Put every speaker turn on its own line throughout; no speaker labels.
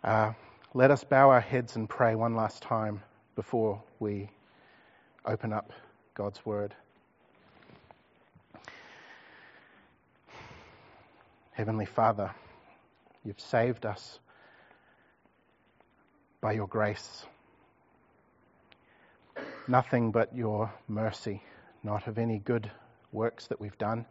Let us bow our heads and pray one last time before we open up God's Word. Heavenly Father, you've saved us by your grace. Nothing but your mercy, not of any good works that we've done,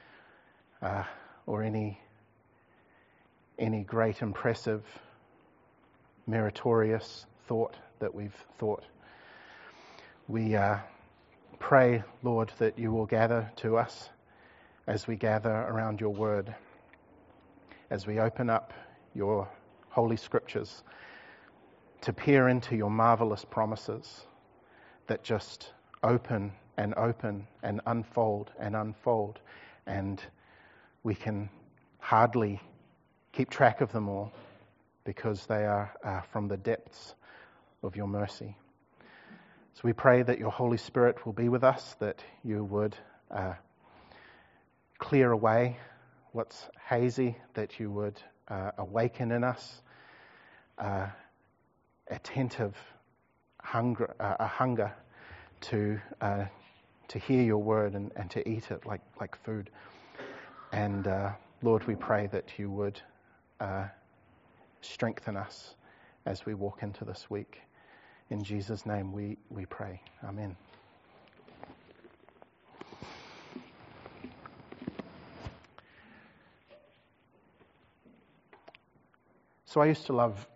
or any great, impressive, meritorious thought that we've thought. We pray, Lord, that you will gather to us as we gather around your word, as we open up your holy scriptures to peer into your marvelous promises that just open and unfold, and we can hardly keep track of them all because they are from the depths of your mercy. So we pray that your Holy Spirit will be with us, that you would clear away what's hazy, that you would awaken in us attentive hunger, a hunger to hear your word and to eat it like food. And Lord, we pray that you would strengthen us as we walk into this week. In Jesus' name we pray. Amen. So I used to love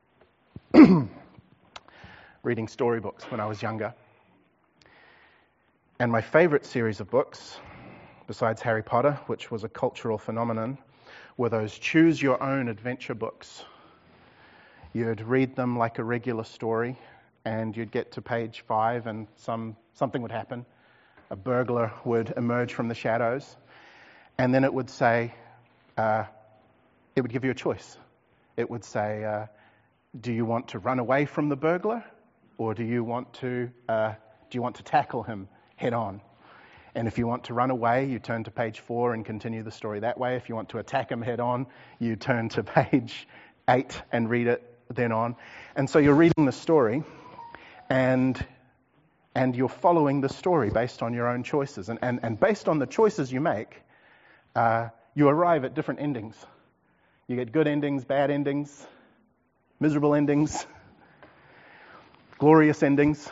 reading storybooks when I was younger. And my favourite series of books, besides Harry Potter, which was a cultural phenomenon, were those choose your own adventure books. You'd read them like a regular story, and you'd get to page 5 and something would happen. A burglar would emerge from the shadows, and then it would say, it would give you a choice. It would say, do you want to run away from the burglar, or do you want to tackle him head on? And if you want to run away, you turn to page 4 and continue the story that way. If you want to attack him head on, you turn to page 8 and read it then on. And so you're reading the story, and you're following the story based on your own choices. And based on the choices you make, you arrive at different endings. You get good endings, bad endings, miserable endings, glorious endings.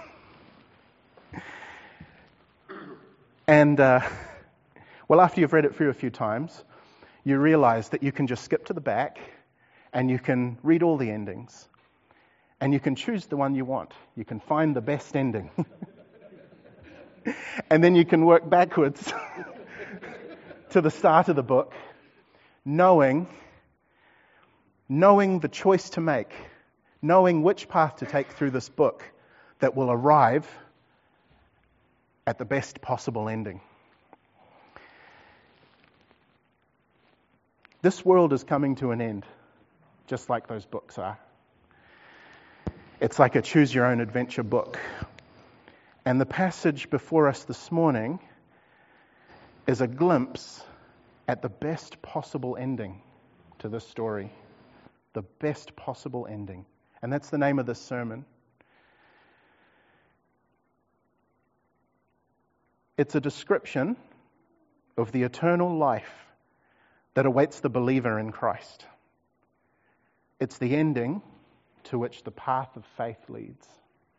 And, well, after you've read it through a few times, you realize that you can just skip to the back and you can read all the endings. And you can choose the one you want. You can find the best ending. And then you can work backwards to the start of the book, knowing the choice to make, knowing which path to take through this book that will arrive at the best possible ending. This world is coming to an end, just like those books are. It's like a choose-your-own-adventure book. And the passage before us this morning is a glimpse at the best possible ending to this story. The best possible ending. And that's the name of this sermon. It's a description of the eternal life that awaits the believer in Christ. It's the ending to which the path of faith leads.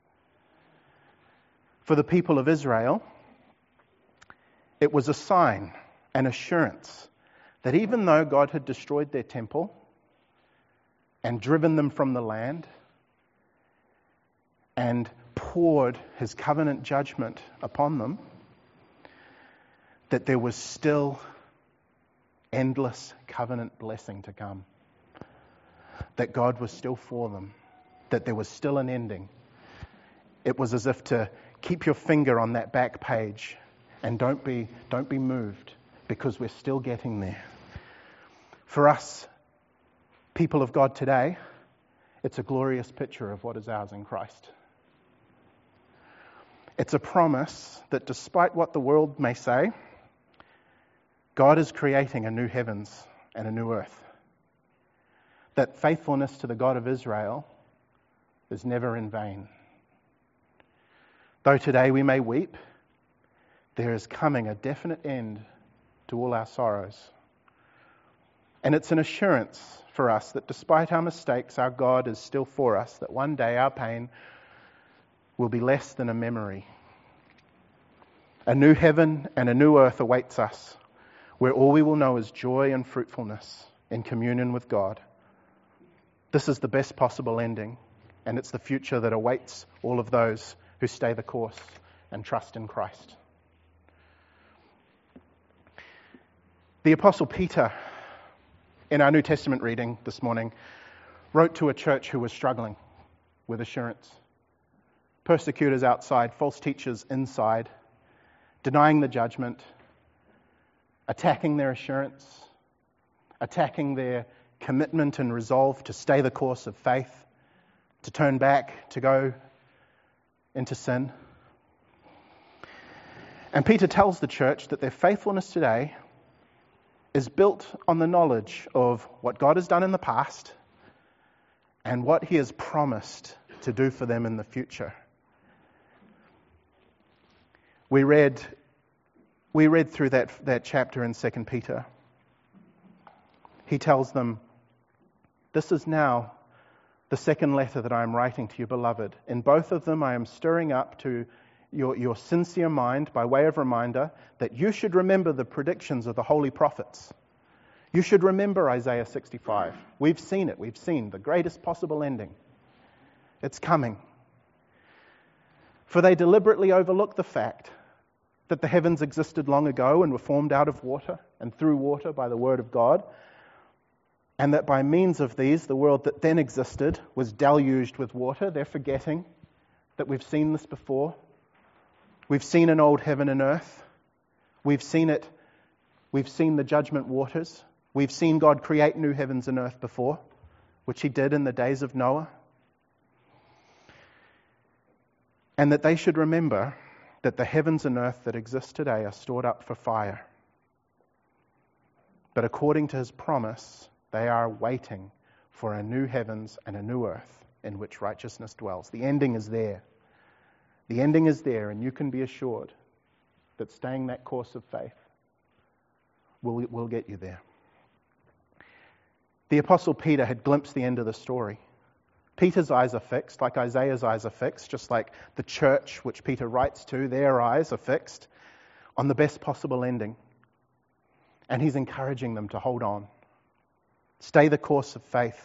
For the people of Israel, it was a sign, an assurance, that even though God had destroyed their temple and driven them from the land and poured his covenant judgment upon them, that there was still endless covenant blessing to come. That God was still for them. That there was still an ending. It was as if to keep your finger on that back page and don't be moved, because we're still getting there. For us, people of God today, it's a glorious picture of what is ours in Christ. It's a promise that despite what the world may say, God is creating a new heavens and a new earth. that faithfulness to the God of Israel is never in vain. Though today we may weep, there is coming a definite end to all our sorrows. And it's an assurance for us that despite our mistakes, our God is still for us, that one day our pain will be less than a memory. A new heaven and a new earth awaits us, where all we will know is joy and fruitfulness in communion with God. This is the best possible ending, and it's the future that awaits all of those who stay the course and trust in Christ. The Apostle Peter, in our New Testament reading this morning, wrote to a church who was struggling with assurance. Persecutors outside, false teachers inside, denying the judgment, attacking their assurance, attacking their commitment and resolve to stay the course of faith, to turn back, to go into sin. And Peter tells the church that their faithfulness today is built on the knowledge of what God has done in the past and what He has promised to do for them in the future. We read through that chapter in 2 Peter. He tells them, "This is now the second letter that I am writing to you, beloved. In both of them I am stirring up to your sincere mind by way of reminder that you should remember the predictions of the holy prophets. You should remember Isaiah 65. We've seen it. We've seen the greatest possible ending. It's coming. For they deliberately overlook the fact that the heavens existed long ago and were formed out of water and through water by the word of God, and that by means of these, the world that then existed was deluged with water." They're forgetting that we've seen this before. We've seen an old heaven and earth. We've seen it. We've seen the judgment waters. We've seen God create new heavens and earth before, which He did in the days of Noah. And that they should remember that the heavens and earth that exist today are stored up for fire. But according to His promise, they are waiting for a new heavens and a new earth in which righteousness dwells. The ending is there. The ending is there, and you can be assured that staying that course of faith will get you there. The Apostle Peter had glimpsed the end of the story. Peter's eyes are fixed, like Isaiah's eyes are fixed, just like the church which Peter writes to, their eyes are fixed on the best possible ending. And he's encouraging them to hold on. Stay the course of faith.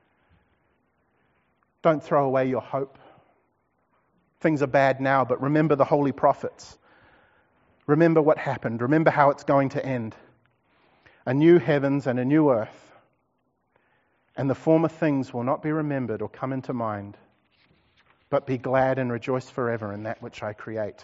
Don't throw away your hope. Things are bad now, but remember the holy prophets. Remember what happened. Remember how it's going to end. A new heavens and a new earth. And the former things will not be remembered or come into mind, but be glad and rejoice forever in that which I create.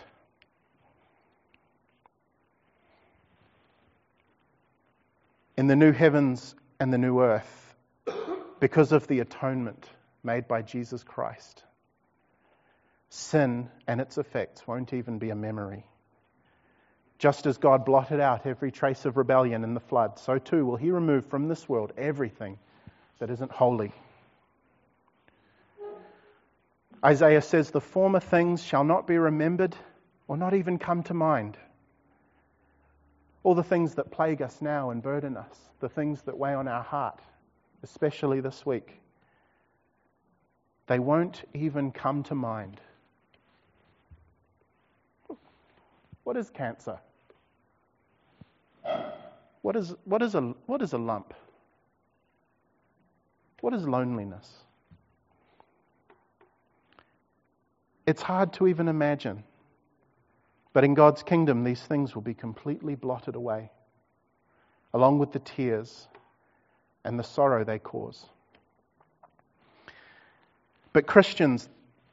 In the new heavens and the new earth, because of the atonement made by Jesus Christ, sin and its effects won't even be a memory. Just as God blotted out every trace of rebellion in the flood, so too will He remove from this world everything that isn't holy. Isaiah says, "The former things shall not be remembered or not even come to mind." All the things that plague us now and burden us, the things that weigh on our heart, especially this week, they won't even come to mind. What is cancer? What is a lump? What is loneliness? It's hard to even imagine. But in God's kingdom, these things will be completely blotted away, along with the tears and the sorrow they cause. But Christians,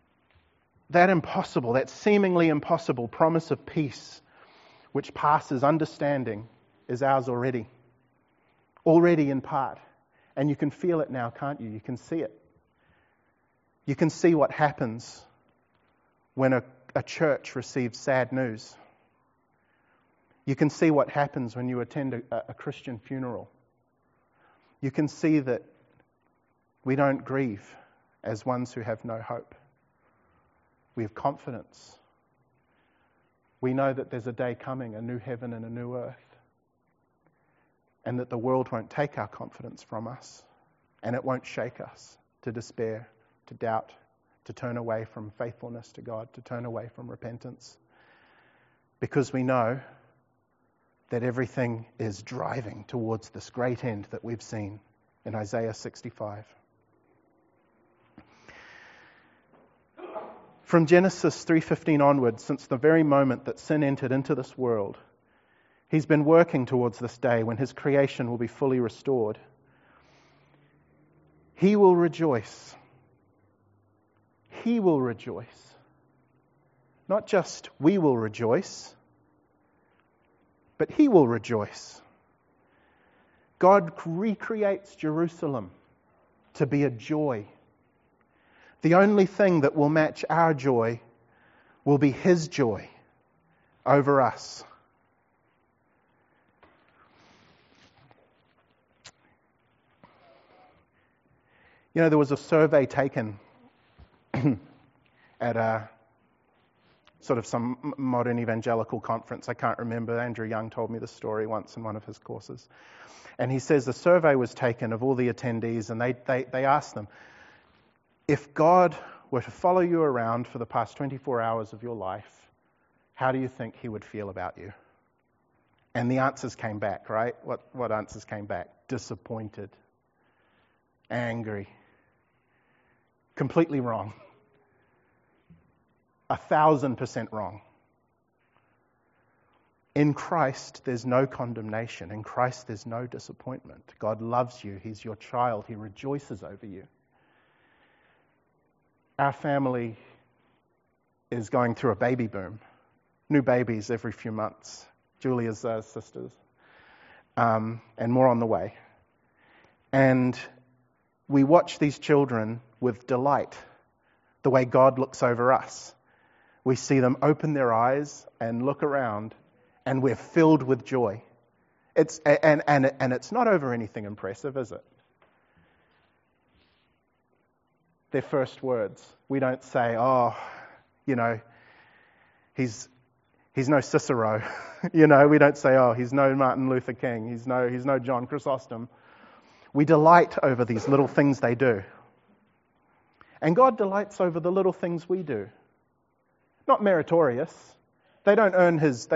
that seemingly impossible promise of peace, which passes understanding, is ours already. Already in part. And you can feel it now, can't you? You can see it. You can see what happens when a church receives sad news. You can see what happens when you attend a Christian funeral. You can see that We don't grieve as ones who have no hope. We have confidence. We know that there's a day coming, a new heaven and a new earth, and that the world won't take our confidence from us, and it won't shake us to despair, to doubt, to turn away from faithfulness to God, to turn away from repentance, because we know that everything is driving towards this great end that we've seen in Isaiah 65. From Genesis 3:15 onwards, since the very moment that sin entered into this world, He's been working towards this day when His creation will be fully restored. He will rejoice. He will rejoice. Not just we will rejoice, but He will rejoice. God recreates Jerusalem to be a joy. The only thing that will match our joy will be His joy over us. You know, there was a survey taken at a sort of some modern evangelical conference. I can't remember. Andrew Young told me the story once in one of his courses. And he says the survey was taken of all the attendees, and they asked them, if God were to follow you around for the past 24 hours of your life, how do you think He would feel about you? And the answers came back, right? What answers came back? Disappointed, angry, completely wrong. 1,000% wrong. In Christ, there's no condemnation. In Christ, there's no disappointment. God loves you. He's your child. He rejoices over you. Our family is going through a baby boom. New babies every few months. Julia's sisters. And more on the way. And we watch these children with delight, the way God looks over us. We see them open their eyes and look around, and we're filled with joy. It's not over anything impressive, is it? Their first words. We don't say, oh, you know, he's no Cicero. You know, we don't say, oh, he's no Martin Luther King. He's no John Chrysostom. We delight over these little things they do. And God delights over the little things we do. Not meritorious. They don't earn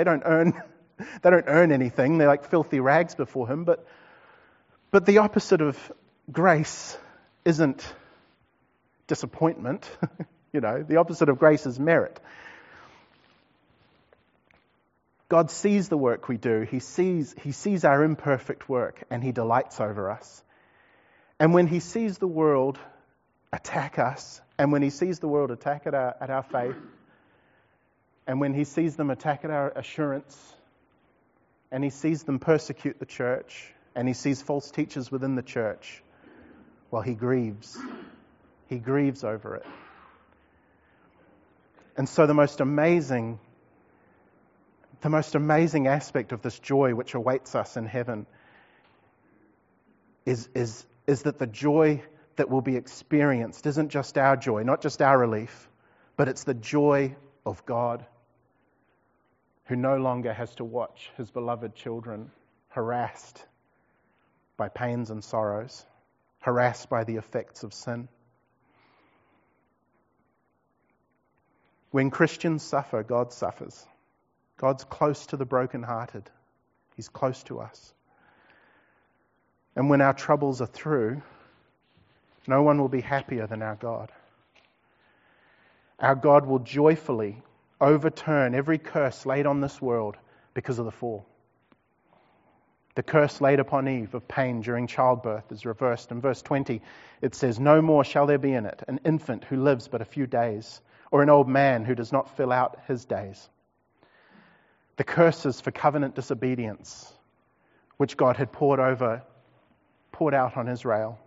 anything. They're like filthy rags before Him. But the opposite of grace isn't disappointment. You know, the opposite of grace is merit. God sees the work we do. He sees our imperfect work, and He delights over us. And when He sees the world attack us, and when He sees the world attack at our faith, and when He sees them attack at our assurance, and He sees them persecute the church, and He sees false teachers within the church, well, He grieves. He grieves over it. And so the most amazing aspect of this joy which awaits us in heaven is that the joy that will be experienced isn't just our joy, not just our relief, but it's the joy of God, who no longer has to watch His beloved children harassed by pains and sorrows, harassed by the effects of sin. When Christians suffer, God suffers. God's close to the brokenhearted. He's close to us. And when our troubles are through, no one will be happier than our God. Our God will joyfully overturn every curse laid on this world because of the fall. The curse laid upon Eve of pain during childbirth is reversed. In verse 20, it says, "No more shall there be in it an infant who lives but a few days, or an old man who does not fill out his days." The curses for covenant disobedience, which God had poured out on Israel.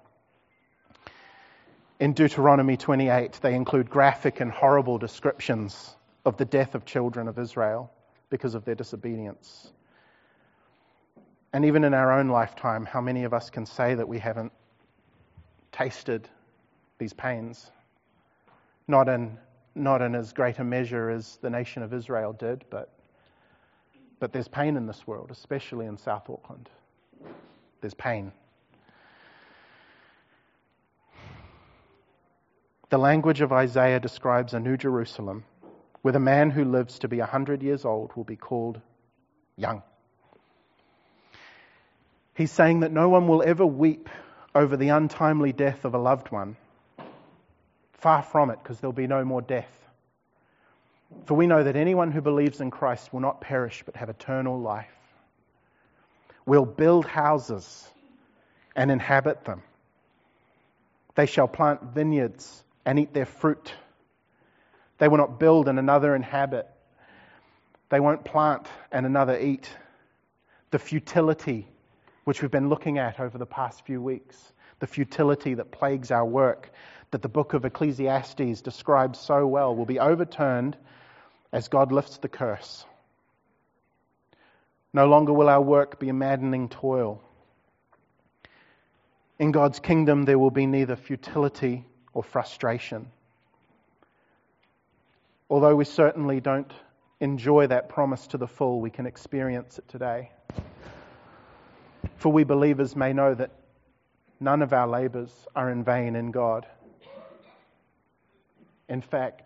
In Deuteronomy 28, they include graphic and horrible descriptions of the death of children of Israel because of their disobedience. And even in our own lifetime, how many of us can say that we haven't tasted these pains, not in as great a measure as the nation of Israel did, but there's pain in this world, especially in South Auckland. There's pain. The language of Isaiah describes a new Jerusalem, where the man who lives to be 100 years old will be called young. He's saying that no one will ever weep over the untimely death of a loved one. Far from it, because there'll be no more death. For we know that anyone who believes in Christ will not perish but have eternal life. We'll build houses and inhabit them. They shall plant vineyards and eat their fruit. They will not build and another inhabit. They won't plant and another eat. The futility which we've been looking at over the past few weeks, the futility that plagues our work, that the book of Ecclesiastes describes so well, will be overturned as God lifts the curse. No longer will our work be a maddening toil. In God's kingdom, there will be neither futility or frustration. Although we certainly don't enjoy that promise to the full, we can experience it today. For we believers may know that none of our labours are in vain in God. In fact,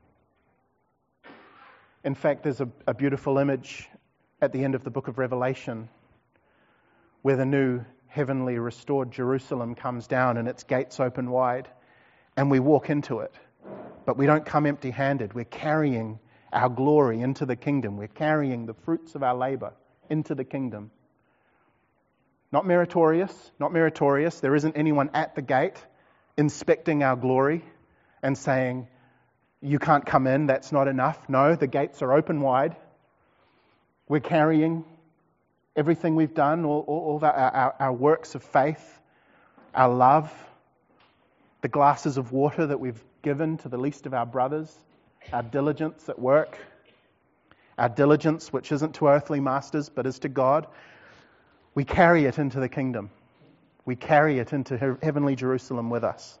there's a beautiful image at the end of the book of Revelation where the new heavenly restored Jerusalem comes down and its gates open wide and we walk into it. But we don't come empty-handed. We're carrying our glory into the kingdom. We're carrying the fruits of our labour into the kingdom. Not meritorious. There isn't anyone at the gate inspecting our glory and saying, you can't come in, that's not enough. No, the gates are open wide. We're carrying everything we've done, all our works of faith, our love, the glasses of water that we've given to the least of our brothers, our diligence at work, our diligence which isn't to earthly masters but is to God. We carry it into the kingdom. We carry it into heavenly Jerusalem with us.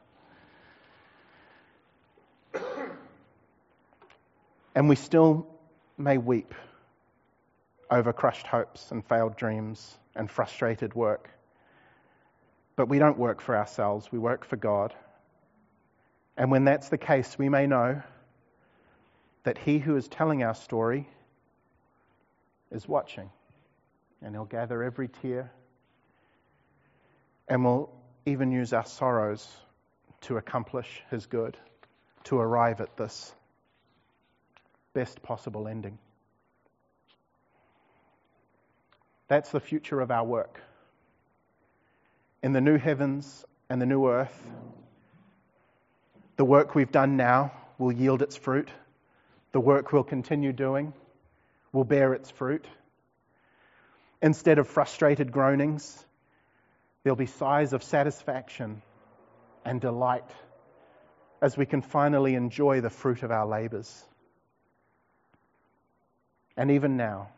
And we still may weep over crushed hopes and failed dreams and frustrated work. But we don't work for ourselves, we work for God. And when that's the case, we may know that He who is telling our story is watching. And He'll gather every tear and will even use our sorrows to accomplish His good, to arrive at this best possible ending. That's the future of our work. In the new heavens and the new earth, the work we've done now will yield its fruit. The work we'll continue doing will bear its fruit. Instead of frustrated groanings, there'll be sighs of satisfaction and delight as we can finally enjoy the fruit of our labours. And even now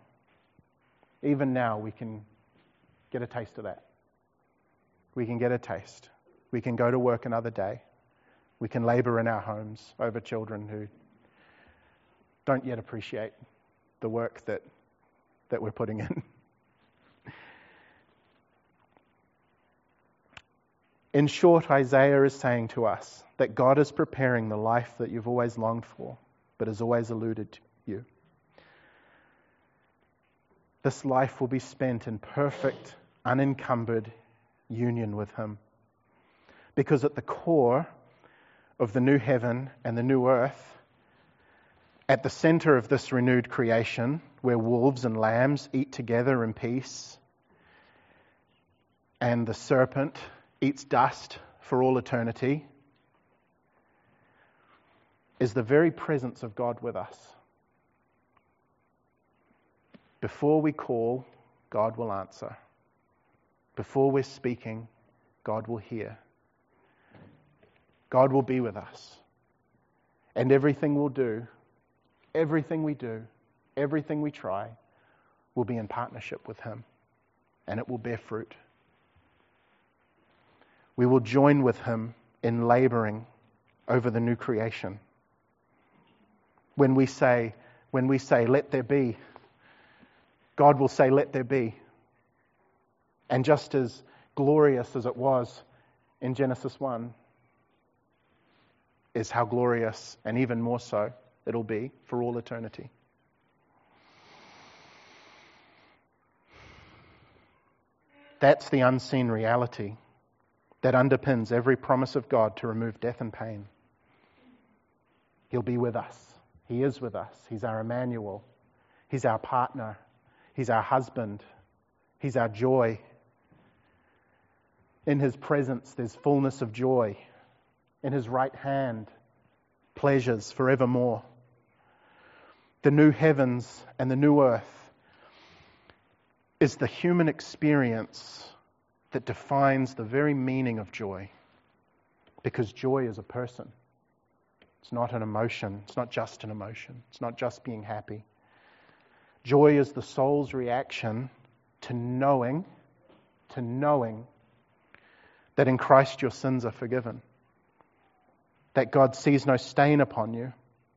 we can get a taste of that. We can get a taste. We can go to work another day. We can labour in our homes over children who don't yet appreciate the work that we're putting in. In short, Isaiah is saying to us that God is preparing the life that you've always longed for, but has always eluded you. This life will be spent in perfect, unencumbered union with Him. Because at the core of the new heaven and the new earth, at the center of this renewed creation, where wolves and lambs eat together in peace, and the serpent eats dust for all eternity, is the very presence of God with us. Before we call, God will answer. Before we're speaking, God will hear. God will be with us. And everything we'll do, everything we do, everything we try, will be in partnership with Him. And it will bear fruit. We will join with him in laboring over the new creation. When we say, let there be, God will say, let there be. And just as glorious as it was in Genesis 1 is how glorious, and even more so, it'll be for all eternity. That's the unseen reality that underpins every promise of God to remove death and pain. He'll be with us. He is with us. He's our Emmanuel. He's our partner. He's our husband. He's our joy. In his presence, there's fullness of joy. In his right hand, pleasures forevermore. The new heavens and the new earth is the human experience that defines the very meaning of joy. Because joy is a person. It's not an emotion. It's not just an emotion. It's not just being happy. Joy is the soul's reaction to knowing that in Christ your sins are forgiven. That God sees no stain upon you.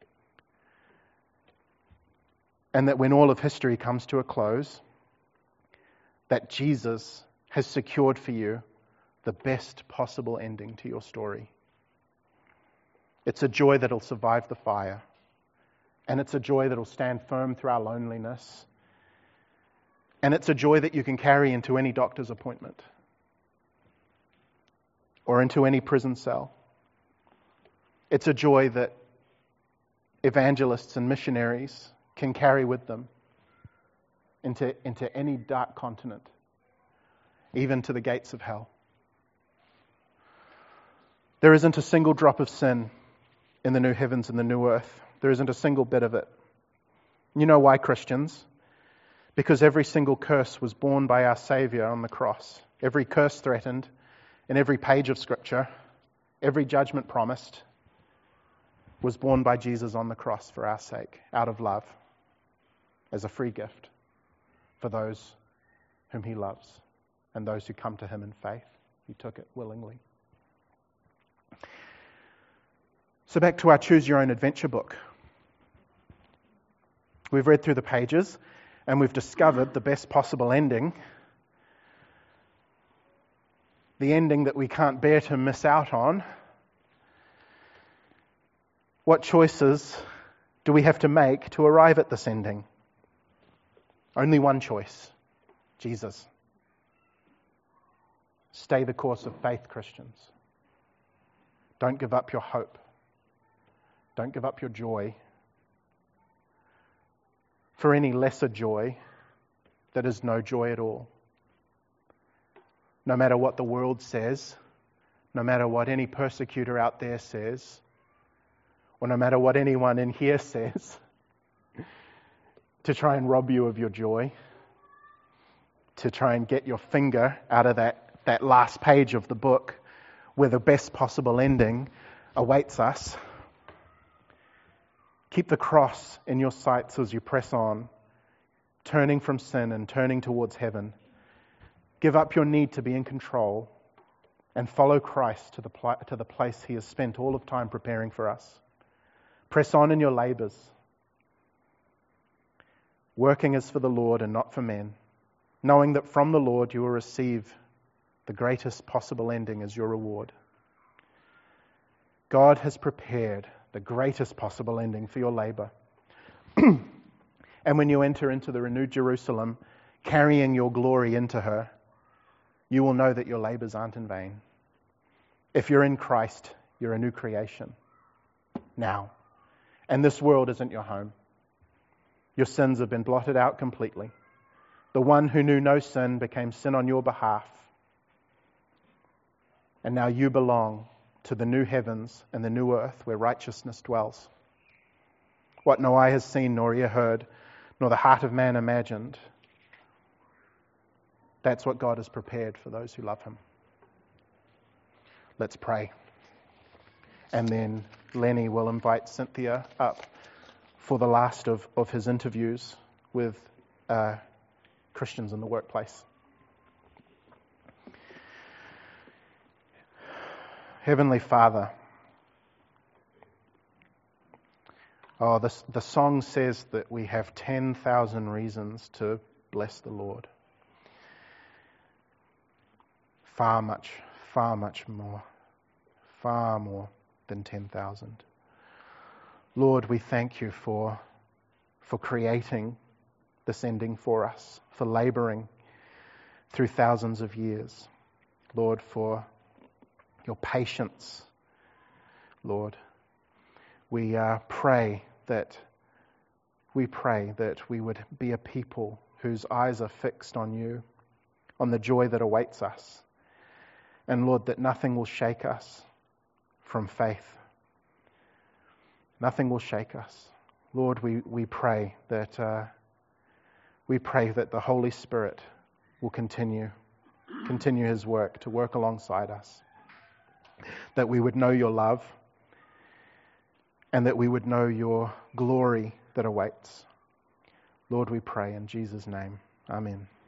And that when all of history comes to a close, that Jesus has secured for you the best possible ending to your story. It's a joy that'll survive the fire. And it's a joy that'll stand firm through our loneliness. And it's a joy that you can carry into any doctor's appointment. Or into any prison cell. It's a joy that evangelists and missionaries can carry with them into any dark continent, even to the gates of hell. There isn't a single drop of sin in the new heavens and the new earth. There isn't a single bit of it. You know why, Christians? Because every single curse was borne by our Saviour on the cross. Every curse threatened in every page of Scripture, every judgment promised, was borne by Jesus on the cross for our sake, out of love, as a free gift for those whom he loves and those who come to him in faith. He took it willingly. So back to our Choose Your Own Adventure book. We've read through the pages and we've discovered the best possible ending. The ending that we can't bear to miss out on. What choices do we have to make to arrive at this ending? Only one choice. Jesus. Stay the course of faith, Christians. Don't give up your hope. Don't give up your joy for any lesser joy that is no joy at all. No matter what the world says, no matter what any persecutor out there says, or no matter what anyone in here says, to try and rob you of your joy, to try and get your finger out of that last page of the book where the best possible ending awaits us. Keep the cross in your sights as you press on, turning from sin and turning towards heaven. Give up your need to be in control and follow Christ to the place he has spent all of time preparing for us. Press on in your labours, working as for the Lord and not for men, knowing that from the Lord you will receive the greatest possible ending as your reward. God has prepared the greatest possible ending for your labour. And when you enter into the renewed Jerusalem, carrying your glory into her, you will know that your labours aren't in vain. If you're in Christ, you're a new creation now. And this world isn't your home. Your sins have been blotted out completely. The one who knew no sin became sin on your behalf. And now you belong to the new heavens and the new earth where righteousness dwells. What no eye has seen, nor ear heard, nor the heart of man imagined, that's what God has prepared for those who love him. Let's pray. And then Lenny will invite Cynthia up for the last of his interviews with Christians in the workplace. Heavenly Father, the song says that we have 10,000 reasons to bless the Lord. Far much more. Far more than 10,000. Lord, we thank you for creating this ending for us, for labouring through thousands of years. Lord, for your patience. Lord, we pray that we would be a people whose eyes are fixed on you, on the joy that awaits us. And Lord, that nothing will shake us from faith. Nothing will shake us. Lord, we pray that the Holy Spirit will continue his work, to work alongside us. That we would know your love and that we would know your glory that awaits. Lord, we pray in Jesus' name. Amen.